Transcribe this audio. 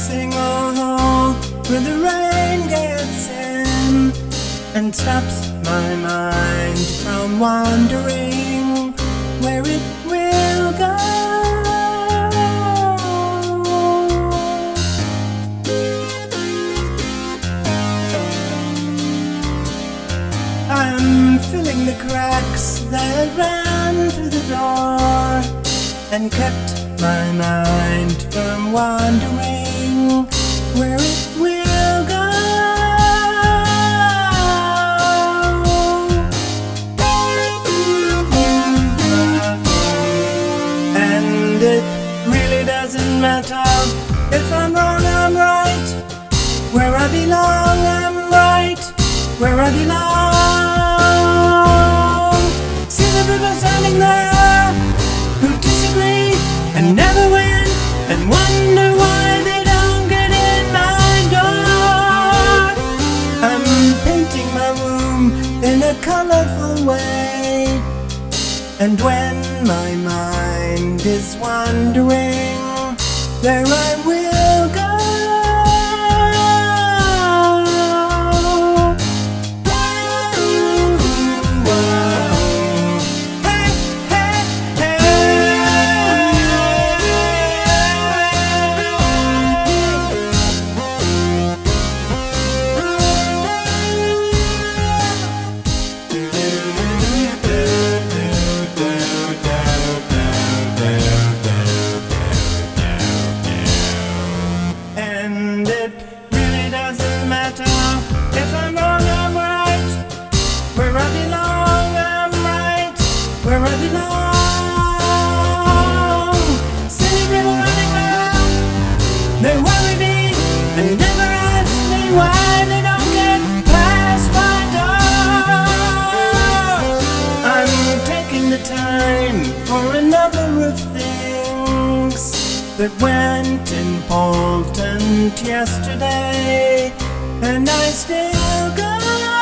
dancing all where the rain gets in and stops my mind from wandering where it will go. I'm filling the cracks that ran through the door and kept my mind from wandering where it will go. And it really doesn't matter if I'm wrong, I'm right. Where I belong, I'm right. Where I belong. See the people standing there who disagree and never win and wonder why they don't get in my door. I'm painting my room in a colorful way, and when my mind is wandering, there I will go. And it really doesn't matter if I'm wrong, I'm right. Where I belong, I'm right. Where I belong. Silly people running around, they worry me and never ask me why they don't get past my door. I'm taking the time for a number of things that went important yesterday, and I still go.